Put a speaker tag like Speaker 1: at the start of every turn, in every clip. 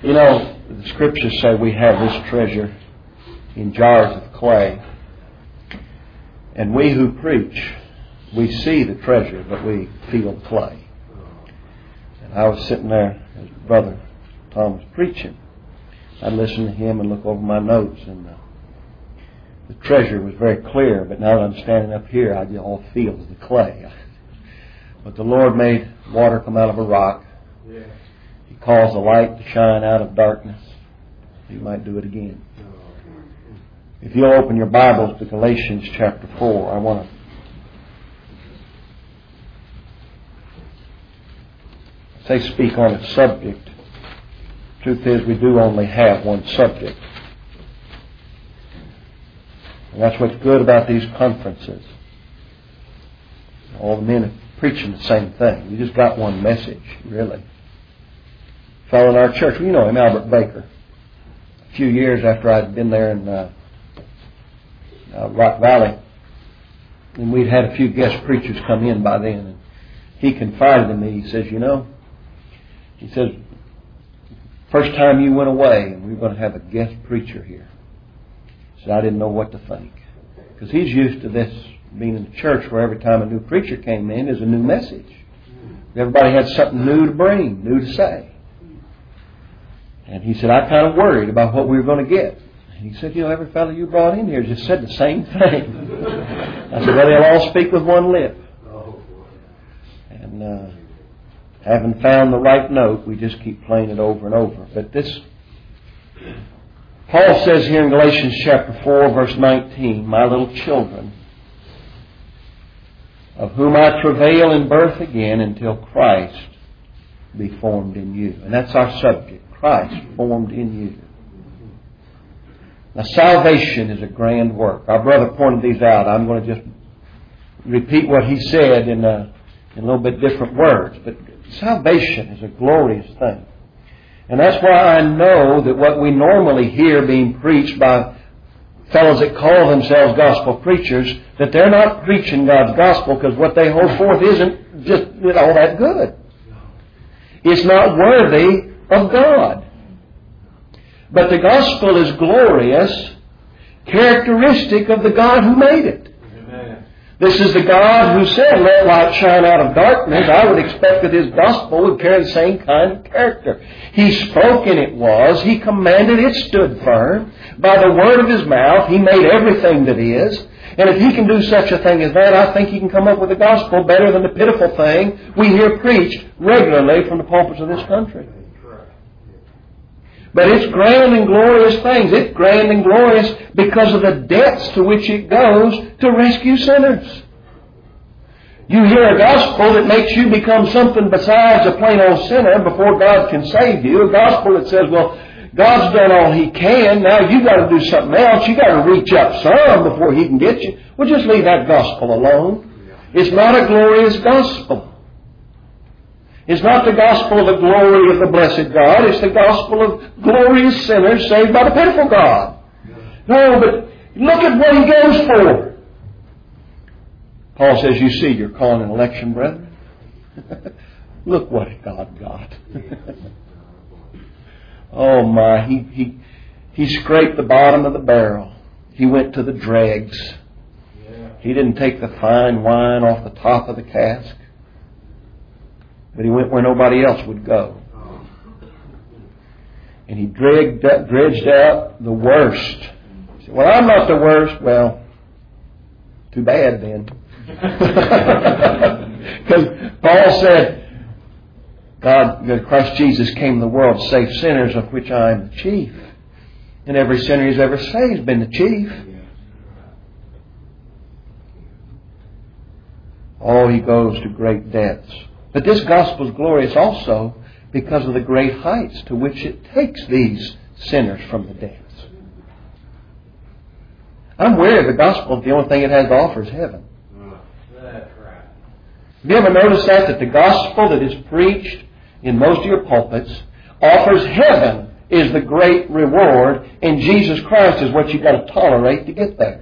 Speaker 1: You know, the Scriptures say we have this treasure in jars of clay. And we who preach, we see the treasure, but we feel the clay. And I was sitting there as Brother Tom was preaching. I'd listen to him and look over my notes, and the treasure was very clear. But now that I'm standing up here, I all feel the clay. But the Lord made water come out of a rock. He caused the light to shine out of darkness. He might do it again. If you'll open your Bibles to Galatians chapter 4, I want to speak on its subject. Truth is, we do only have one subject. And that's what's good about these conferences. All the men are preaching the same thing. We just got one message, really. A fellow in our church, you know him, Albert Baker. A few years after I'd been there in Rock Valley, and we'd had a few guest preachers come in by then, and he confided in me. He says, he says, first time you went away, and we were going to have a guest preacher here. He said, I didn't know what to think. Because he's used to this being in the church where every time a new preacher came in, there's a new message. Everybody had something new to bring, new to say. And he said, I kind of worried about what we were going to get. And he said, every fellow you brought in here just said the same thing. I said, well, they'll all speak with one lip. And having found the right note, we just keep playing it over and over. But this, Paul says here in Galatians chapter 4, verse 19, my little children, of whom I travail in birth again until Christ be formed in you. And that's our subject, Christ formed in you. Now, salvation is a grand work. Our brother pointed these out. I'm going to just repeat what he said in a little bit different words. But salvation is a glorious thing. And that's why I know that what we normally hear being preached by fellows that call themselves gospel preachers, that they're not preaching God's gospel because what they hold forth isn't just all that good. It's not worthy of God. But the gospel is glorious, characteristic of the God who made it. Amen. This is the God who said, let light shine out of darkness. I would expect that His gospel would carry the same kind of character. He spoke and it was. He commanded, it stood firm. By the word of His mouth, He made everything that is. And if He can do such a thing as that, I think He can come up with a gospel better than the pitiful thing we hear preached regularly from the pulpits of this country. But it's grand and glorious things. It's grand and glorious because of the depths to which it goes to rescue sinners. You hear a gospel that makes you become something besides a plain old sinner before God can save you. A gospel that says, well, God's done all He can. Now you've got to do something else. You've got to reach up some before He can get you. Well, just leave that gospel alone. It's not a glorious gospel. It's not the gospel of the glory of the blessed God. It's the gospel of glorious sinners saved by the pitiful God. No, but look at what He goes for. Paul says, you see your calling and election, brethren. Look what God got. Oh my, he scraped the bottom of the barrel. He went to the dregs. He didn't take the fine wine off the top of the cask. But He went where nobody else would go. And He dredged out the worst. He said, well, I'm not the worst. Well, too bad then. Because Paul said, Christ Jesus came in the world to save sinners, of which I am the chief. And every sinner He's ever saved has been the chief. Oh, He goes to great depths. But this gospel is glorious also because of the great heights to which it takes these sinners from the depths. I'm aware the gospel, the only thing it has to offer is heaven. That's right. Have you ever noticed that the gospel that is preached in most of your pulpits offers heaven is the great reward, and Jesus Christ is what you've got to tolerate to get there.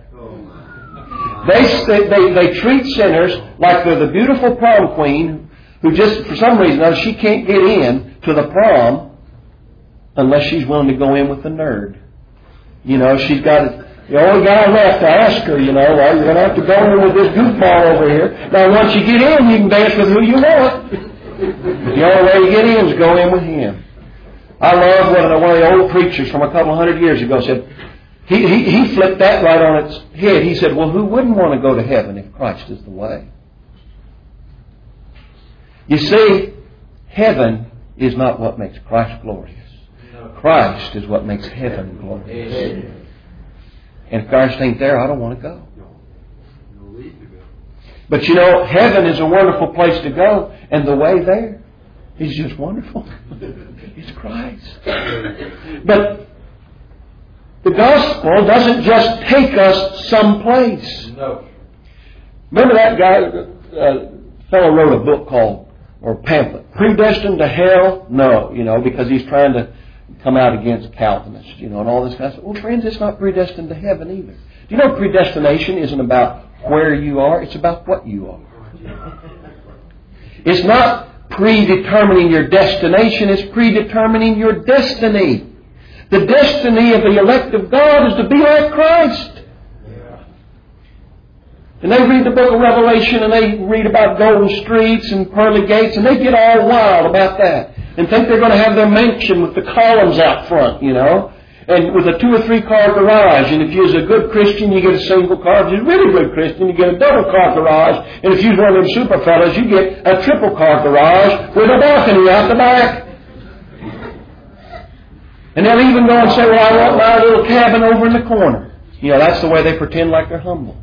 Speaker 1: They treat sinners like they're the beautiful prom queen who just, for some reason, she can't get in to the prom unless she's willing to go in with the nerd. You know, she's got the only guy left to ask her, well, you're going to have to go in with this goofball over here. Now, once you get in, you can dance with who you want. The only way to get in is go in with him. I love what one of the old preachers from a couple hundred years ago said. He flipped that right on its head. He said, well, who wouldn't want to go to heaven if Christ is the way? You see, heaven is not what makes Christ glorious. Christ is what makes heaven glorious. And if Christ ain't there, I don't want to go. But heaven is a wonderful place to go. And the way there is just wonderful. It's Christ. But the gospel doesn't just take us someplace. No. Remember that guy, fellow wrote a book called, or pamphlet, Predestined to Hell? No, because he's trying to come out against Calvinists, and all this kind of stuff. Well, friends, it's not predestined to heaven either. Do you know predestination isn't about where you are, it's about what you are. It's not predetermining your destination, it's predetermining your destiny. The destiny of the elect of God is to be like Christ. And they read the book of Revelation and they read about golden streets and pearly gates and they get all wild about that and think they're going to have their mansion with the columns out front, and with a 2 or 3 car garage. And if you're a good Christian, you get a single car. If you're a really good Christian, you get a double car garage. And if you're one of them super fellas, you get a triple car garage with a balcony out the back. And they'll even go and say, well, I want my little cabin over in the corner. That's the way they pretend like they're humble.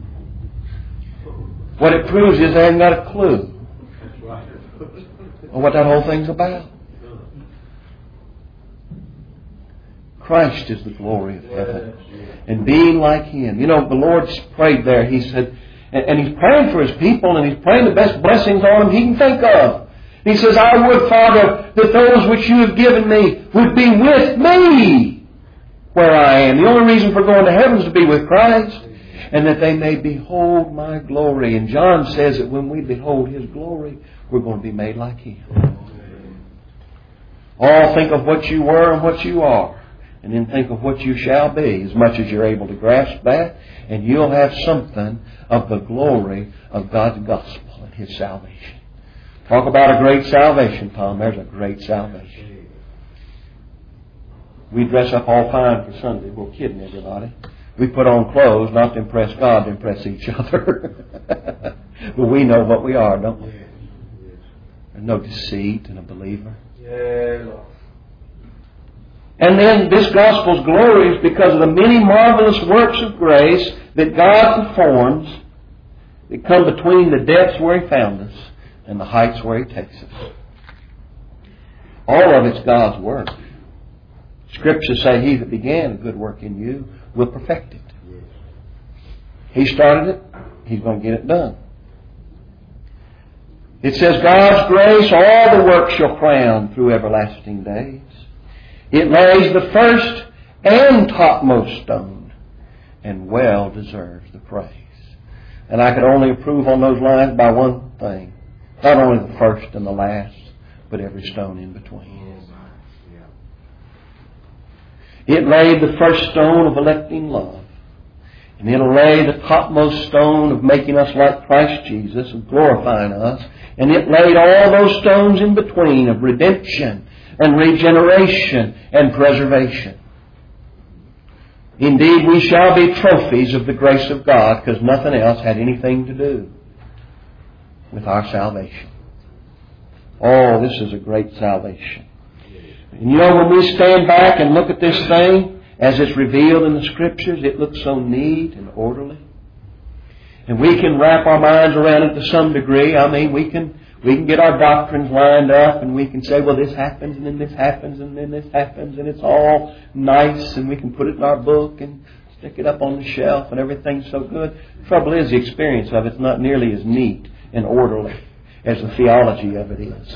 Speaker 1: What it proves is they haven't got a clue of what that whole thing's about. Christ is the glory of heaven. And being like Him. The Lord's prayed there. He said, and He's praying for His people and He's praying the best blessings on them He can think of. He says, I would, Father, that those which you have given me would be with me where I am. The only reason for going to heaven is to be with Christ. And that they may behold my glory. And John says that when we behold His glory, we're going to be made like Him. All think of what you were and what you are. And then think of what you shall be, as much as you're able to grasp that. And you'll have something of the glory of God's gospel and His salvation. Talk about a great salvation, Tom. There's a great salvation. We dress up all fine for Sunday. We're kidding everybody. We put on clothes not to impress God, to impress each other. But we know what we are, don't we? There's no deceit in a believer. And then this gospel's glory is because of the many marvelous works of grace that God performs that come between the depths where He found us and the heights where He takes us. All of it's God's work. Scriptures say He that began a good work in you will perfect it. He started it. He's going to get it done. It says, God's grace, all the works shall crown through everlasting days. It lays the first and topmost stone, and well deserves the praise. And I could only approve on those lines by one thing. Not only the first and the last, but every stone in between. It laid the first stone of electing love. And it'll lay the topmost stone of making us like Christ Jesus, of glorifying us. And it laid all those stones in between of redemption and regeneration and preservation. Indeed, we shall be trophies of the grace of God, because nothing else had anything to do with our salvation. Oh, this is a great salvation. And when we stand back and look at this thing as it's revealed in the Scriptures, it looks so neat and orderly. And we can wrap our minds around it to some degree. I mean, we can get our doctrines lined up and we can say, well, this happens and then this happens and then this happens, and it's all nice, and we can put it in our book and stick it up on the shelf and everything's so good. The trouble is, the experience of it's not nearly as neat and orderly as the theology of it is.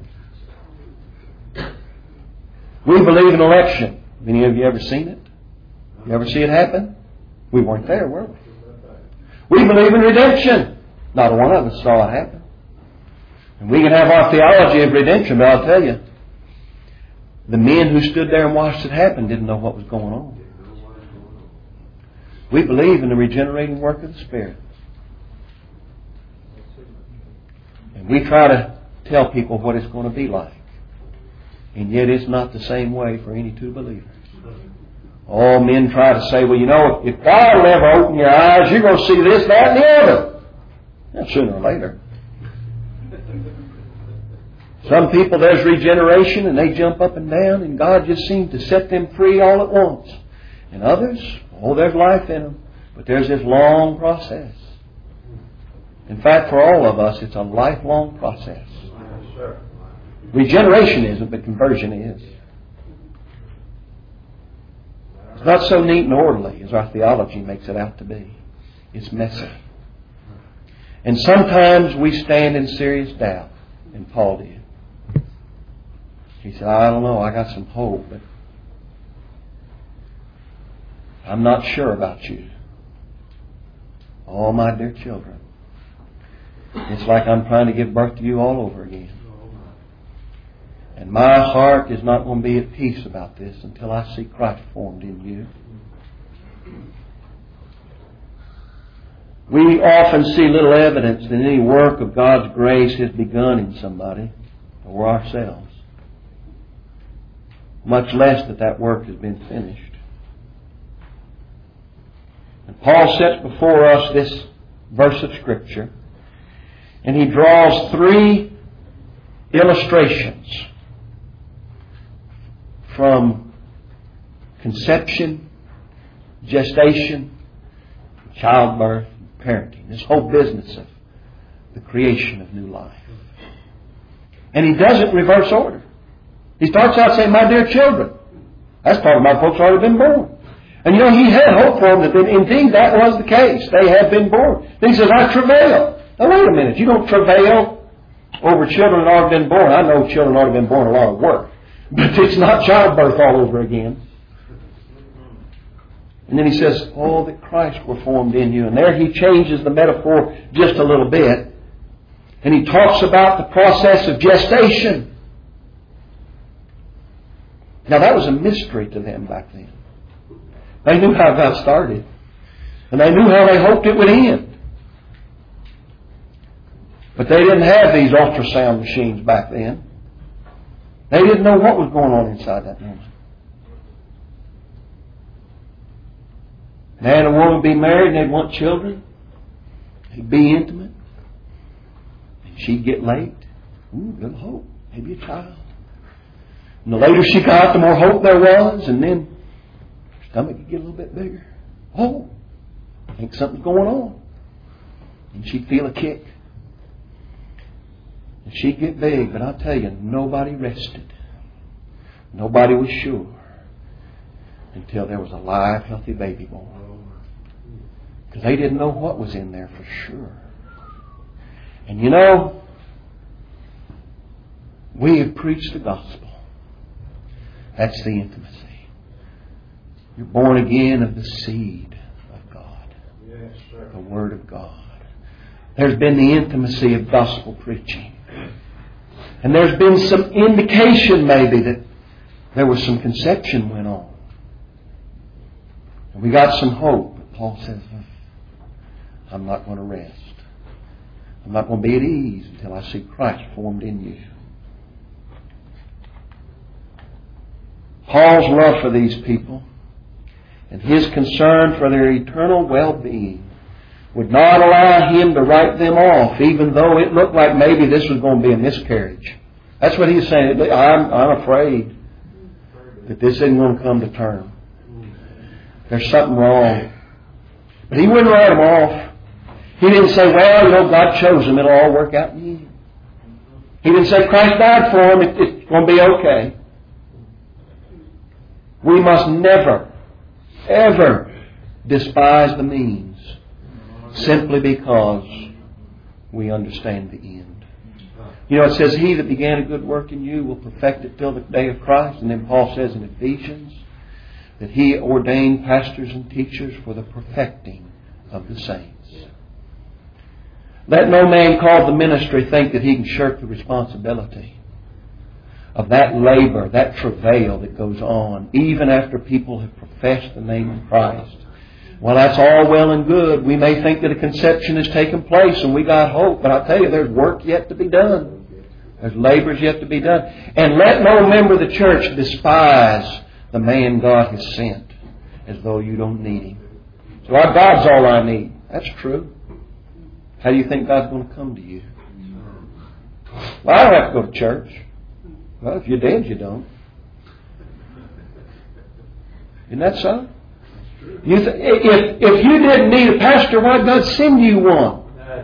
Speaker 1: We believe in election. Any of you ever seen it? You ever see it happen? We weren't there, were we? We believe in redemption. Not one of us saw it happen. And we can have our theology of redemption, but I'll tell you, The men who stood there and watched it happen didn't know what was going on. We believe in the regenerating work of the Spirit. And we try to tell people what it's going to be like. And yet it's not the same way for any two believers. All men try to say, well, you know, if God will ever open your eyes, you're going to see this, that, and the other. Now, sooner or later. Some people, there's regeneration and they jump up and down and God just seems to set them free all at once. And others, there's life in them. But there's this long process. In fact, for all of us, it's a lifelong process. Regeneration isn't, but conversion is. It's not so neat and orderly as our theology makes it out to be. It's messy. And sometimes we stand in serious doubt, and Paul did. He said, I don't know, I got some hope, but I'm not sure about you. Oh, my dear children, it's like I'm trying to give birth to you all over again. And my heart is not going to be at peace about this until I see Christ formed in you. We often see little evidence that any work of God's grace has begun in somebody or ourselves. Much less that work has been finished. And Paul sets before us this verse of Scripture, and he draws three illustrations from conception, gestation, childbirth, parenting. This whole business of the creation of new life. And he does it in reverse order. He starts out saying, my dear children. That's talking about folks already been born. And you know, he had hope for them that indeed that was the case. They had been born. Then he says, I travail. Now wait a minute. You don't travail over children that already been born. I know children already been born a lot of work. But it's not childbirth all over again. And then he says, oh, that Christ were formed in you. And there he changes the metaphor just a little bit. And he talks about the process of gestation. Now that was a mystery to them back then. They knew how that started. And they knew how they hoped it would end. But they didn't have these ultrasound machines back then. They didn't know what was going on inside that woman. Man and woman would be married and they'd want children. They'd be intimate. And she'd get late. Ooh, little hope. Maybe a child. And the later she got, the more hope there was. And then her stomach would get a little bit bigger. Oh, I think something's going on. And she'd feel a kick. And she'd get big. But I'll tell you, nobody rested. Nobody was sure until there was a live, healthy baby born. Because they didn't know what was in there for sure. And you know, we have preached the gospel. That's the intimacy. You're born again of the seed of God. Yes, sir. The Word of God. There's been the intimacy of gospel preaching. And there's been some indication maybe that there was some conception went on. And we got some hope. But Paul says, I'm not going to rest. I'm not going to be at ease until I see Christ formed in you. Paul's love for these people and his concern for their eternal well-being would not allow him to write them off, even though it looked like maybe this was going to be a miscarriage. That's what he's saying. I'm afraid that this isn't going to come to term. There's something wrong. But he wouldn't write them off. He didn't say, well, you know, God chose them. It'll all work out in the end. He didn't say Christ died for them. It's going to be okay. We must never, ever despise the means simply because we understand the end. You know, it says, he that began a good work in you will perfect it till the day of Christ. And then Paul says in Ephesians that he ordained pastors and teachers for the perfecting of the saints. Let no man called the ministry think that he can shirk the responsibility of that labor, that travail that goes on, even after people have professed the name of Christ. Well, that's all well and good. We may think that a conception has taken place and we got hope, but I tell you, there's work yet to be done. There's labors yet to be done. And let no member of the church despise the man God has sent as though you don't need him. So our God's all I need. That's true. How do you think God's going to come to you? Well, I don't have to go to church. Well, if you're dead, you don't. Isn't that so? If you didn't need a pastor, why'd God send you one?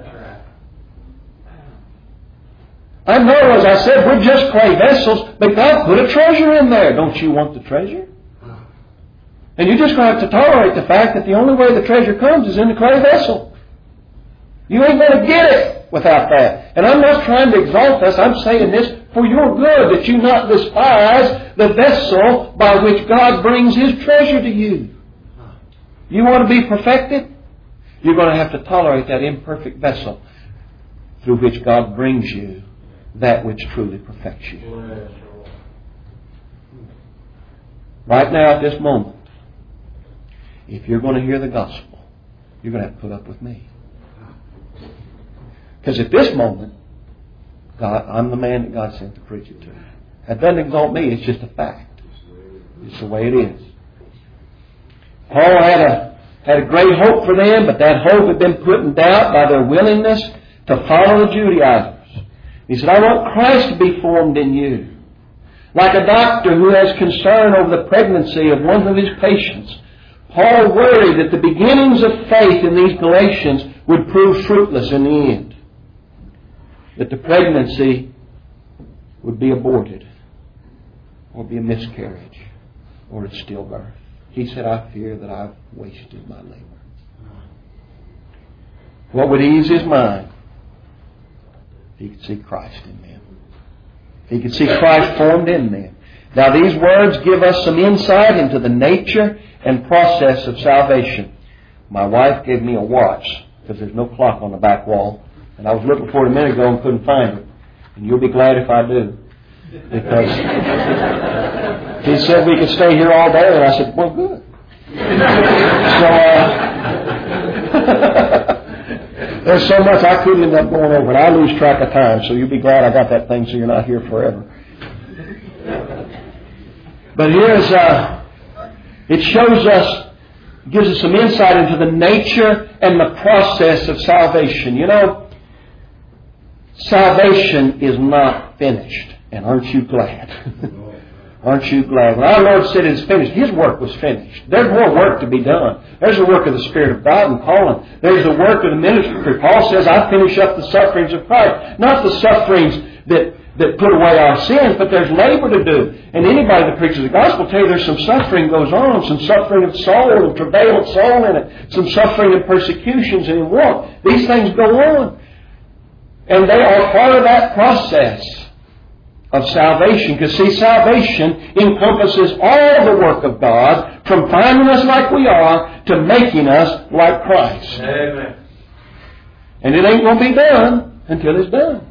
Speaker 1: I know, as I said, we're just clay vessels, but God put a treasure in there. Don't you want the treasure? And you're just going to have to tolerate the fact that the only way the treasure comes is in the clay vessel. You ain't going to get it without that. And I'm not trying to exalt us. I'm saying this for your good, that you not despise the vessel by which God brings His treasure to you. You want to be perfected? You're going to have to tolerate that imperfect vessel through which God brings you that which truly perfects you. Right now, at this moment, if you're going to hear the gospel, you're going to have to put up with me. Because at this moment, I'm the man that God sent to preach it to. That doesn't exalt me, it's just a fact. It's the way it is. Paul had a great hope for them, but that hope had been put in doubt by their willingness to follow the Judaizers. He said, I want Christ to be formed in you. Like a doctor who has concern over the pregnancy of one of his patients, Paul worried that the beginnings of faith in these Galatians would prove fruitless in the end. That the pregnancy would be aborted, or be a miscarriage, or a stillbirth. He said, I fear that I've wasted my labor. What would ease his mind? He could see Christ in them. He could see Christ formed in them. Now these words give us some insight into the nature and process of salvation. My wife gave me a watch, because there's no clock on the back wall. And I was looking for it a minute ago and couldn't find it. And you'll be glad if I do. Because he said we could stay here all day, and I said, well, good. So, there's so much I couldn't end up going over, and I lose track of time, so you'll be glad I got that thing so you're not here forever. But here's, it shows us, gives us some insight into the nature and the process of salvation. You know, salvation is not finished. And aren't you glad? Aren't you glad? When our Lord said it's finished, His work was finished. There's more work to be done. There's the work of the Spirit of God in calling. There's the work of the ministry. Paul says, I finish up the sufferings of Christ. Not the sufferings that put away our sins, but there's labor to do. And anybody that preaches the gospel will tell you there's some suffering goes on, some suffering of soul and travail of soul in it, some suffering and persecutions and in want. These things go on. And they are part of that process of salvation. Because see, salvation encompasses all the work of God, from finding us like we are to making us like Christ. Amen. And it ain't going to be done until it's done.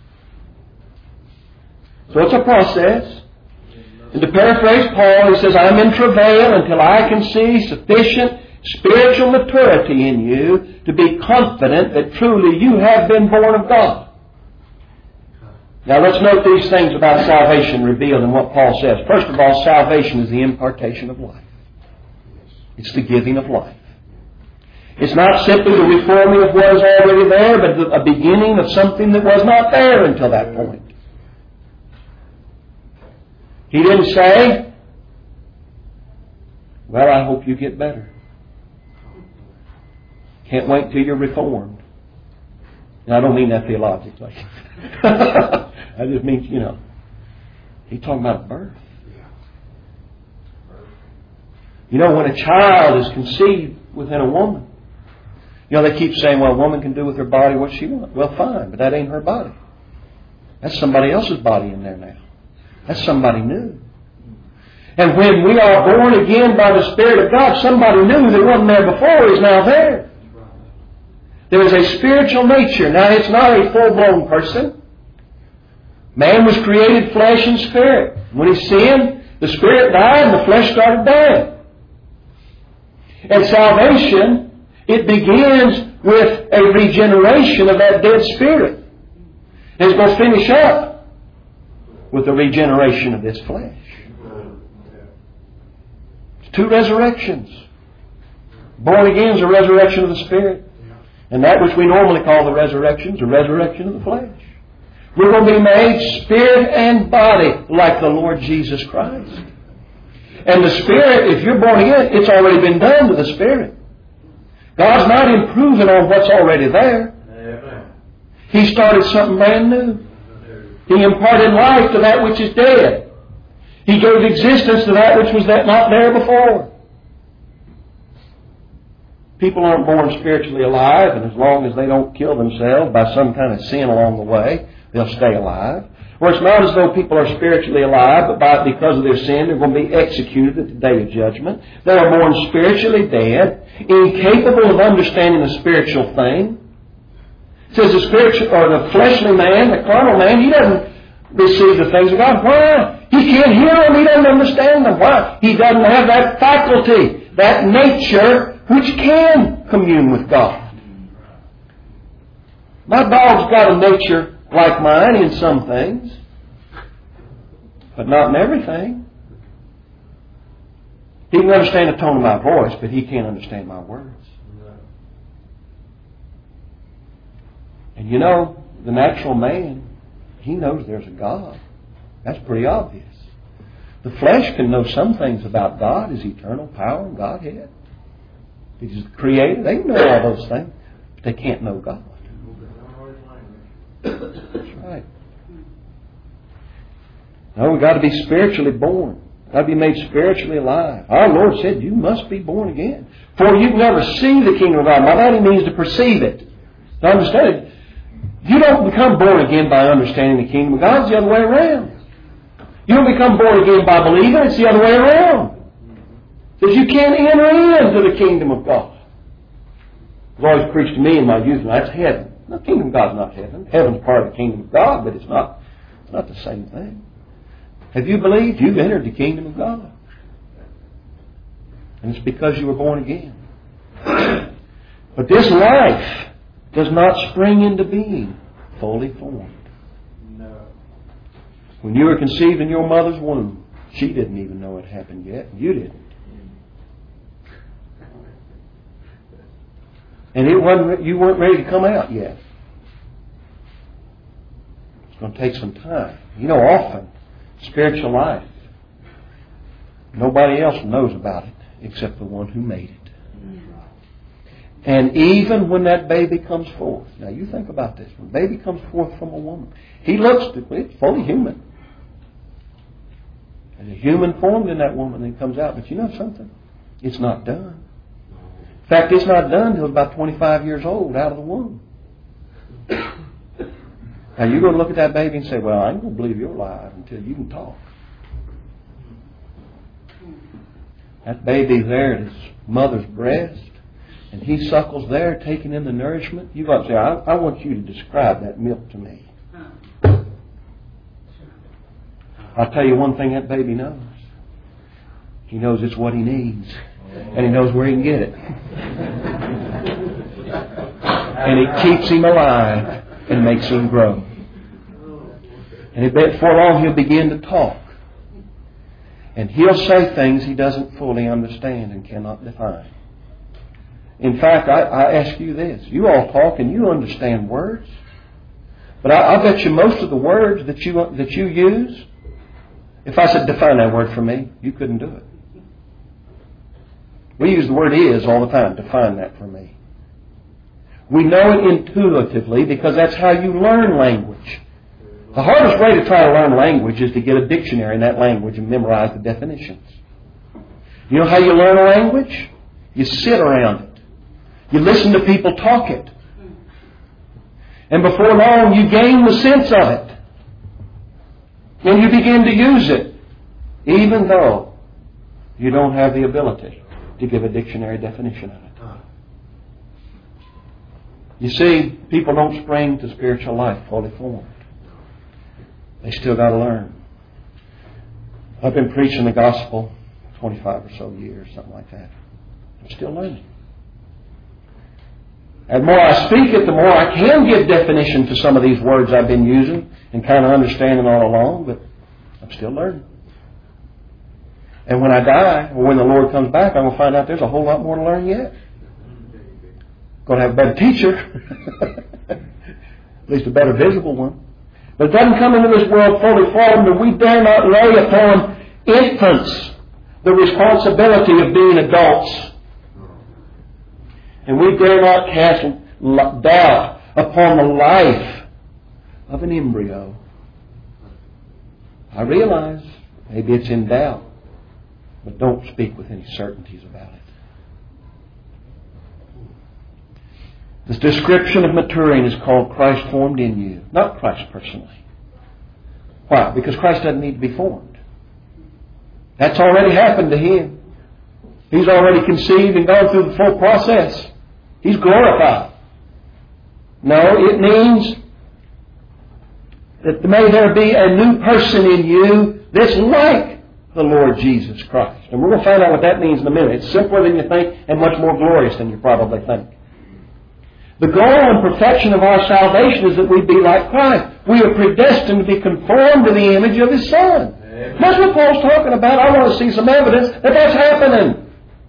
Speaker 1: So it's a process. And to paraphrase Paul, he says, I'm in travail until I can see sufficient spiritual maturity in you to be confident that truly you have been born of God. Now let's note these things about salvation revealed in what Paul says. First of all, salvation is the impartation of life. It's the giving of life. It's not simply the reforming of what is already there, but a beginning of something that was not there until that point. He didn't say, well, I hope you get better. Can't wait till you're reformed. Now, I don't mean that theologically. I just mean, he's talking about birth. You know, when a child is conceived within a woman, they keep saying, well, a woman can do with her body what she wants. Well, fine, but that ain't her body. That's somebody else's body in there now. That's somebody new. And when we are born again by the Spirit of God, somebody new that wasn't there before is now there. There is a spiritual nature. Now, it's not a full-blown person. Man was created flesh and spirit. When he sinned, the spirit died and the flesh started dying. And salvation, it begins with a regeneration of that dead spirit. And it's going to finish up with the regeneration of this flesh. It's two resurrections. Born again is a resurrection of the spirit. And that which we normally call the resurrection is a resurrection of the flesh. We're going to be made spirit and body like the Lord Jesus Christ. And the spirit, if you're born again, it's already been done to the spirit. God's not improving on what's already there. He started something brand new. He imparted life to that which is dead. He gave existence to that which was not there before. People aren't born spiritually alive, and as long as they don't kill themselves by some kind of sin along the way, they'll stay alive. Or it's not as though people are spiritually alive, but because of their sin, they're going to be executed at the day of judgment. They are born spiritually dead, incapable of understanding a spiritual thing. It says the spiritual or the fleshly man, the carnal man, he doesn't receive the things of God. Why? He can't hear them. He doesn't understand them. Why? He doesn't have that faculty, that nature, which can commune with God. My dog's got a nature like mine in some things, but not in everything. He can understand the tone of my voice, but he can't understand my words. And you know, the natural man, he knows there's a God. That's pretty obvious. The flesh can know some things about God, His eternal power and Godhead. He's the Creator. They can know all those things, but they can't know God. That's right. No, we've got to be spiritually born. We've got to be made spiritually alive. Our Lord said, you must be born again. For you can never see the kingdom of God. Now that He means to perceive it. To understand it. You don't become born again by understanding the kingdom of God. It's the other way around. You don't become born again by believing. It's the other way around. Because you can't enter into the kingdom of God. It's always preached to me in my youth, that's heaven. The kingdom of God's not heaven. Heaven's part of the kingdom of God, but it's not the same thing. Have you believed? You've entered the kingdom of God. And it's because you were born again. But this life does not spring into being fully formed. No. When you were conceived in your mother's womb, she didn't even know it happened yet. You didn't. And you weren't ready to come out yet. It's going to take some time. You know, often, spiritual life, nobody else knows about it except the one who made it. And even when that baby comes forth, now you think about this, when a baby comes forth from a woman, he looks, it's fully human. There's a human formed in that woman and it comes out. But you know something? It's not done. In fact, it's not done until about 25 years old out of the womb. Now you're going to look at that baby and say, well, I ain't going to believe you're alive until you can talk. That baby's there at his mother's breast, and he suckles there, taking in the nourishment. You've got to say, I want you to describe that milk to me. I'll tell you one thing that baby knows. He knows it's what he needs. And he knows where he can get it. And it keeps him alive and makes him grow. And before long he'll begin to talk. And he'll say things he doesn't fully understand and cannot define. In fact, I ask you this. You all talk and you understand words. But I bet you most of the words that you use, if I said define that word for me, you couldn't do it. We use the word is all the time. Define that for me. We know it intuitively because that's how you learn language. The hardest way to try to learn language is to get a dictionary in that language and memorize the definitions. You know how you learn a language? You sit around it. You listen to people talk it. And before long you gain the sense of it. And you begin to use it. Even though you don't have the ability to give a dictionary definition of it. You see, people don't spring to spiritual life fully formed. They still got to learn. I've been preaching the gospel 25 or so years, something like that. I'm still learning. And the more I speak it, the more I can give definition to some of these words I've been using and kind of understanding all along, but I'm still learning. And when I die, or when the Lord comes back, I'm going to find out there's a whole lot more to learn yet. Going to have a better teacher. At least a better visible one. But it doesn't come into this world fully formed, and we dare not lay upon infants the responsibility of being adults. And we dare not cast doubt upon the life of an embryo. I realize maybe it's in doubt, but don't speak with any certainties about it. This description of maturing is called Christ formed in you, not Christ personally. Why? Because Christ doesn't need to be formed. That's already happened to Him. He's already conceived and gone through the full process. He's glorified. No, it means that may there be a new person in you that's like the Lord Jesus Christ. And we're going to find out what that means in a minute. It's simpler than you think and much more glorious than you probably think. The goal and perfection of our salvation is that we be like Christ. We are predestined to be conformed to the image of His Son. That's what Paul's talking about. I want to see some evidence that that's happening.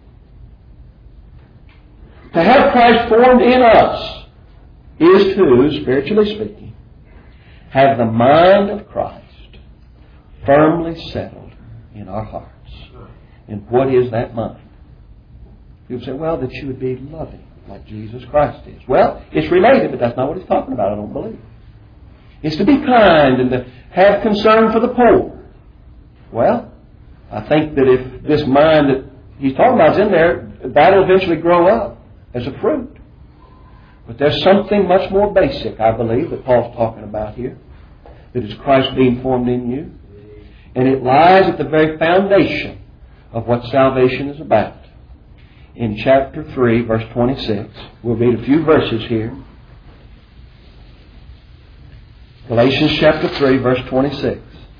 Speaker 1: To have Christ formed in us is to, spiritually speaking, have the mind of Christ firmly settled in our hearts. And what is that mind? People say, well, that you would be loving like Jesus Christ is. Well, it's related, but that's not what he's talking about, I don't believe. It's to be kind and to have concern for the poor. Well, I think that if this mind that he's talking about is in there, that'll eventually grow up as a fruit. But there's something much more basic, I believe, that Paul's talking about here, that is Christ being formed in you. And it lies at the very foundation of what salvation is about. In chapter 3, verse 26, we'll read a few verses here. Galatians chapter 3, verse 26.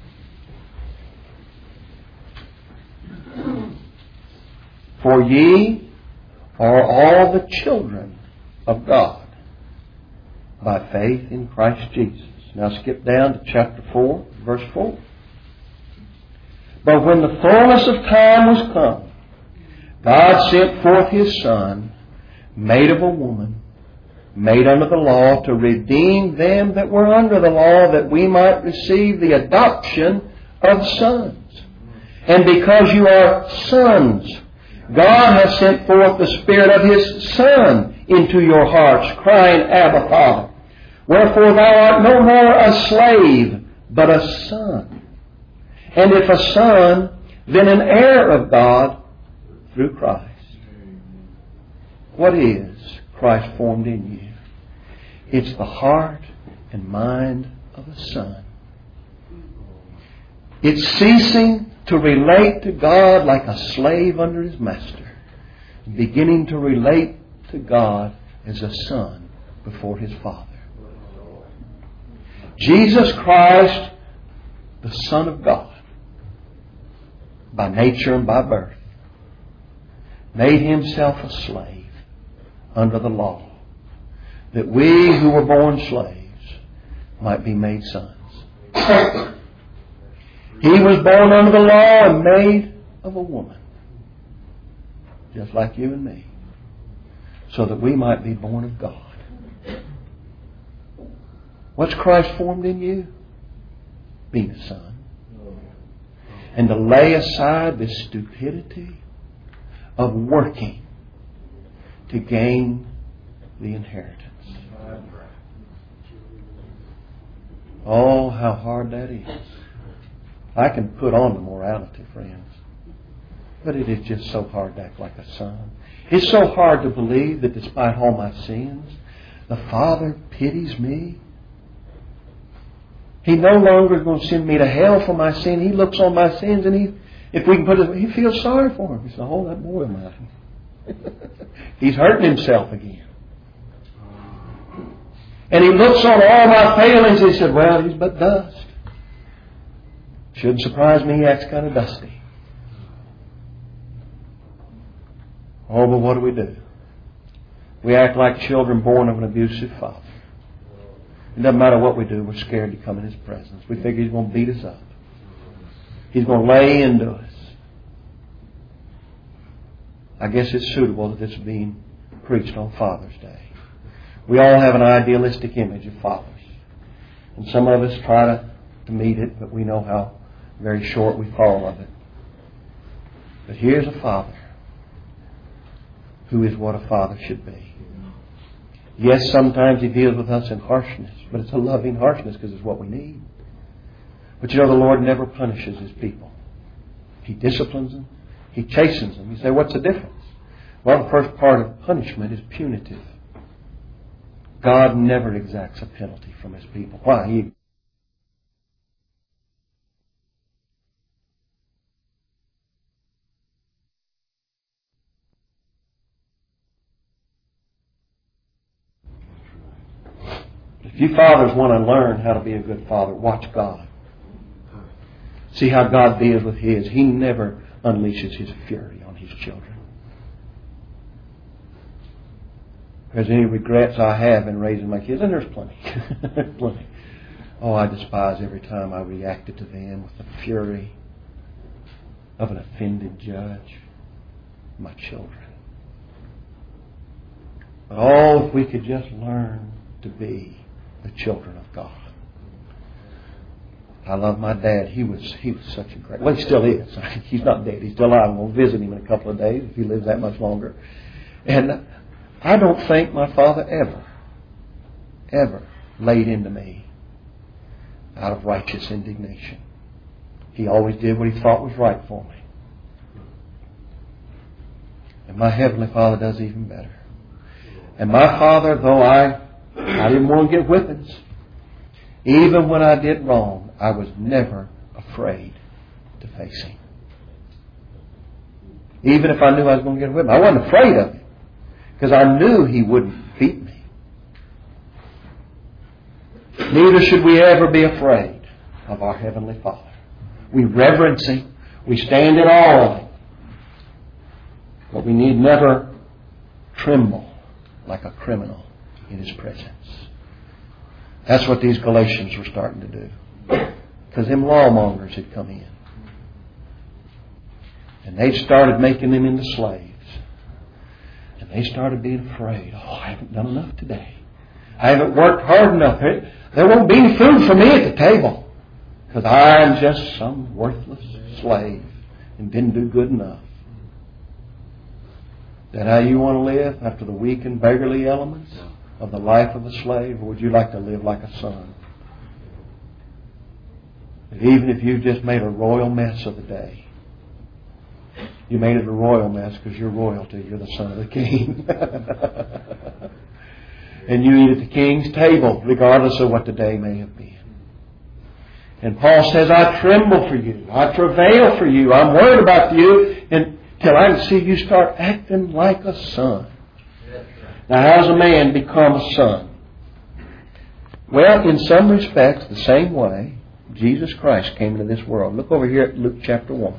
Speaker 1: For ye are all the children of God by faith in Christ Jesus. Now skip down to chapter 4, verse 4. But when the fullness of time was come, God sent forth His Son, made of a woman, made under the law, to redeem them that were under the law, that we might receive the adoption of sons. And because you are sons, God has sent forth the Spirit of His Son into your hearts, crying, Abba, Father. Wherefore thou art no more a slave, but a son. And if a son, then an heir of God through Christ. What is Christ formed in you? It's the heart and mind of a son. It's ceasing to relate to God like a slave under his master, beginning to relate to God as a son before his Father. Jesus Christ, the Son of God, by nature and by birth, made Himself a slave under the law, that we who were born slaves might be made sons. He was born under the law and made of a woman, just like you and me, so that we might be born of God. What's Christ formed in you? Being a son. And to lay aside the stupidity of working to gain the inheritance. Oh, how hard that is. I can put on the morality, friends. But it is just so hard to act like a son. It's so hard to believe that despite all my sins, the Father pities me. He no longer is going to send me to hell for my sin. He looks on my sins and he feels sorry for him. He says, oh, that boy of mine. He's hurting himself again. And he looks on all my failings and he said, well, he's but dust. Shouldn't surprise me, he acts kind of dusty. Oh, but what do? We act like children born of an abusive father. It doesn't matter what we do, we're scared to come in His presence. We figure He's going to beat us up. He's going to lay into us. I guess it's suitable that this is being preached on Father's Day. We all have an idealistic image of fathers. And some of us try to meet it, but we know how very short we fall of it. But here's a Father who is what a father should be. Yes, sometimes He deals with us in harshness, but it's a loving harshness because it's what we need. But you know, the Lord never punishes His people. He disciplines them. He chastens them. You say, what's the difference? Well, the first part of punishment is punitive. God never exacts a penalty from His people. Why? If you fathers want to learn how to be a good father, watch God. See how God deals with His. He never unleashes His fury on His children. If there's any regrets I have in raising my kids, and there's plenty. Plenty. Oh, I despise every time I reacted to them with the fury of an offended judge. My children. But oh, if we could just learn to be the children of God. I love my dad. He was such a great... Well, he still is. He's not dead. He's still alive. I'm going to visit him in a couple of days if he lives that much longer. And I don't think my father ever laid into me out of righteous indignation. He always did what he thought was right for me. And my Heavenly Father does even better. And my Father, though I didn't want to get whippings, even when I did wrong, I was never afraid to face Him. Even if I knew I was going to get a whipping, I wasn't afraid of Him because I knew He wouldn't beat me. Neither should we ever be afraid of our Heavenly Father. We reverence Him. We stand in awe of Him. But we need never tremble like a criminal in His presence. That's what these Galatians were starting to do. Because them lawmongers had come in. And they started making them into slaves. And they started being afraid. Oh, I haven't done enough today. I haven't worked hard enough. There won't be any food for me at the table. Because I'm just some worthless slave and didn't do good enough. Is that how you want to live? After the weak and beggarly elements of the life of a slave? Or would you like to live like a son? Even if you just made a royal mess of the day. You made it a royal mess because you're royalty. You're the son of the king. And you eat at the king's table regardless of what the day may have been. And Paul says, I tremble for you. I travail for you. I'm worried about you until I can see you start acting like a son. Now, how does a man become a son? Well, in some respects, the same way Jesus Christ came into this world. Look over here at Luke chapter 1.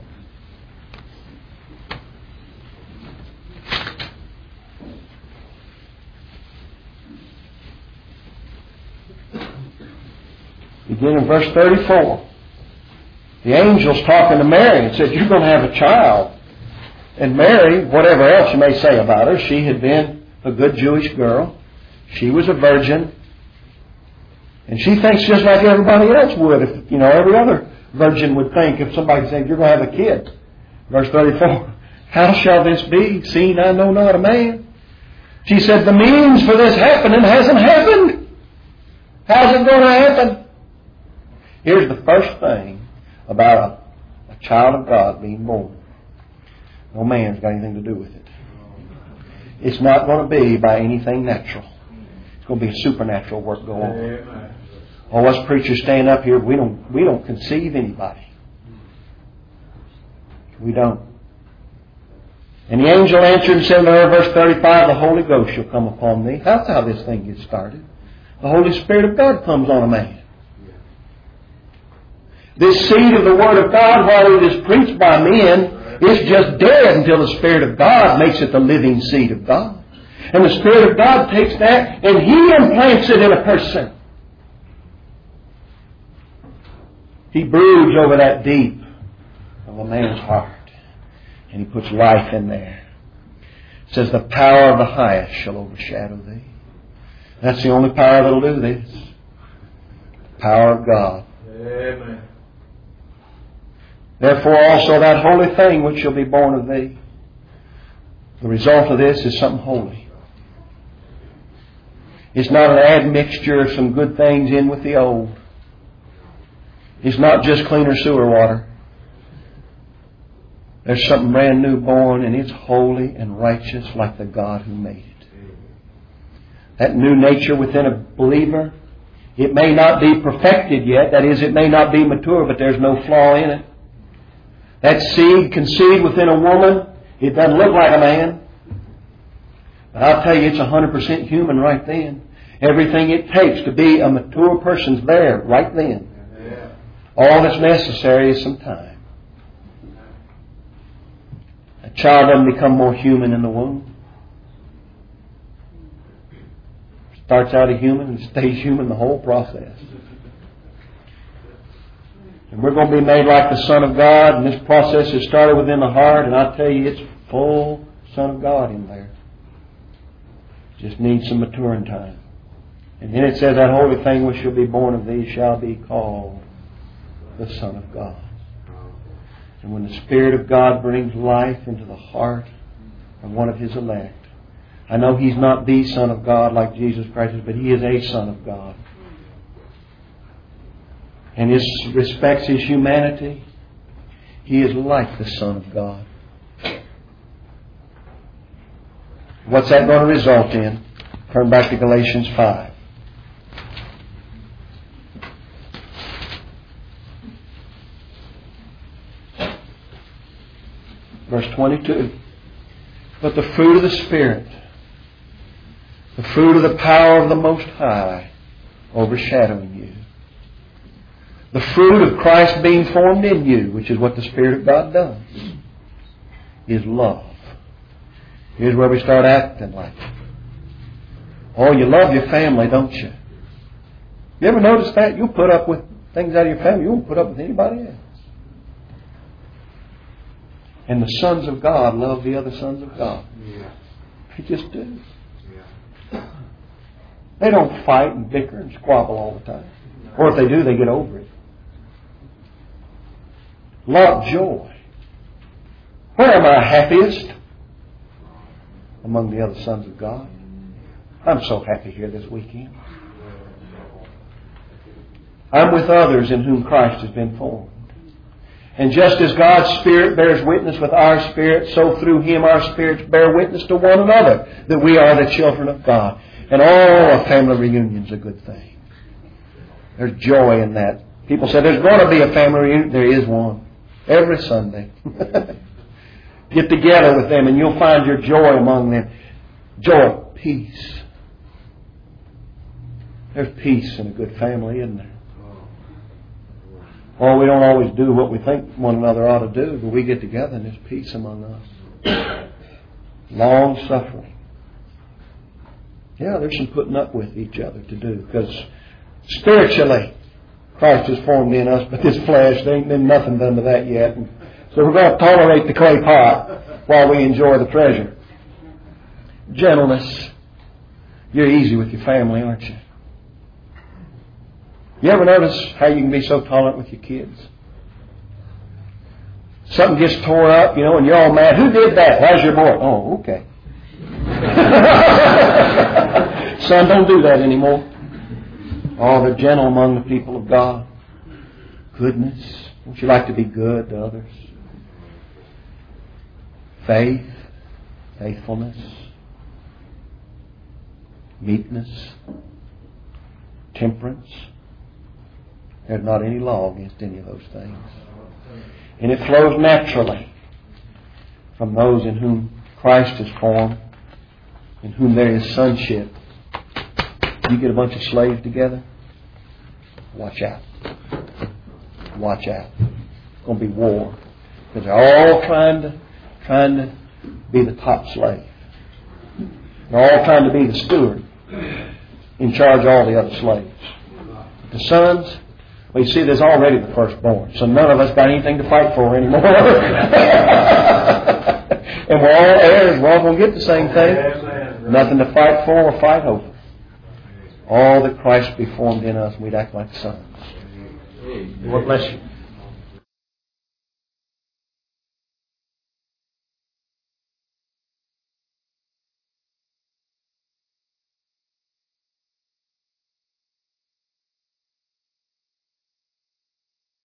Speaker 1: Begin in verse 34. The angel's talking to Mary and said, you're going to have a child. And Mary, whatever else you may say about her, she had been a good Jewish girl. She was a virgin. And she thinks just like everybody else would. If every other virgin would think if somebody said, you're going to have a kid. Verse 34. How shall this be, seeing I know not a man? She said, the means for this happening hasn't happened. How's it going to happen? Here's the first thing about a child of God being born. No man's got anything to do with it. It's not going to be by anything natural. It's going to be a supernatural work going on. Oh, us preachers stand up here, we don't conceive anybody. We don't. And the angel answered and said to her, verse 35, the Holy Ghost shall come upon thee. That's how this thing gets started. The Holy Spirit of God comes on a man. This seed of the Word of God, while it is preached by men, is just dead until the Spirit of God makes it the living seed of God. And the Spirit of God takes that and He implants it in a person. He broods over that deep of a man's heart. And He puts life in there. It says, the power of the highest shall overshadow thee. That's the only power that will do this. The power of God. Amen. Therefore also that holy thing which shall be born of thee. The result of this is something holy. It's not an admixture of some good things in with the old. It's not just cleaner sewer water. There's something brand new born, and it's holy and righteous like the God who made it. That new nature within a believer, it may not be perfected yet. That is, it may not be mature, but there's no flaw in it. That seed conceived within a woman, it doesn't look like a man. But I'll tell you, it's 100% human right then. Everything it takes to be a mature person's there right then. All that's necessary is some time. A child doesn't become more human in the womb. Starts out a human and stays human the whole process. And we're going to be made like the Son of God, and this process has started within the heart, and I tell you, it's full Son of God in there. Just needs some maturing time. And then it says, that holy thing which shall be born of thee shall be called the Son of God. And when the Spirit of God brings life into the heart of one of His elect, I know He's not the Son of God like Jesus Christ is, but He is a Son of God. And He respects His humanity. He is like the Son of God. What's that going to result in? Turn back to Galatians 5. Verse 22. But the fruit of the Spirit, the fruit of the power of the Most High, overshadowing you. The fruit of Christ being formed in you, which is what the Spirit of God does, is love. Here's where we start acting like it. Oh, you love your family, don't you? You ever notice that? You'll put up with things out of your family. You won't put up with anybody else. And the sons of God love the other sons of God. Yeah. They just do. Yeah. They don't fight and bicker and squabble all the time. Or if they do, they get over it. Love, joy. Where am I happiest? Among the other sons of God. I'm so happy here this weekend. I'm with others in whom Christ has been formed. And just as God's Spirit bears witness with our spirit, so through Him our spirits bear witness to one another that we are the children of God. And a family reunion's a good thing. There's joy in that. People say there's going to be a family reunion. There is one. Every Sunday. Get together with them and you'll find your joy among them. Joy, peace. There's peace in a good family, isn't there? Oh, we don't always do what we think one another ought to do, but we get together and there's peace among us. Long suffering. Yeah, there's some putting up with each other to do, because spiritually Christ is formed in us, but this flesh, there ain't been nothing done to that yet. And so we're going to tolerate the clay pot while we enjoy the treasure. Gentleness. You're easy with your family, aren't you? You ever notice how you can be so tolerant with your kids? Something gets tore up, and you're all mad. Who did that? How's your boy? Oh, okay. Son, don't do that anymore. Oh, they're gentle among the people of God. Goodness. Don't you like to be good to others? Faith, faithfulness, meekness, temperance. There's not any law against any of those things. And it flows naturally from those in whom Christ is formed, in whom there is sonship. You get a bunch of slaves together, watch out. watch out. It's going to be war. Because they're all trying to be the top slave. They're all trying to be the steward in charge of all the other slaves. The sons, well, you see, there's already the firstborn. So none of us got anything to fight for anymore. And we're all heirs. We're all going to get the same thing. Nothing to fight for or fight over. All that Christ be formed in us, we'd act like sons. Lord bless you.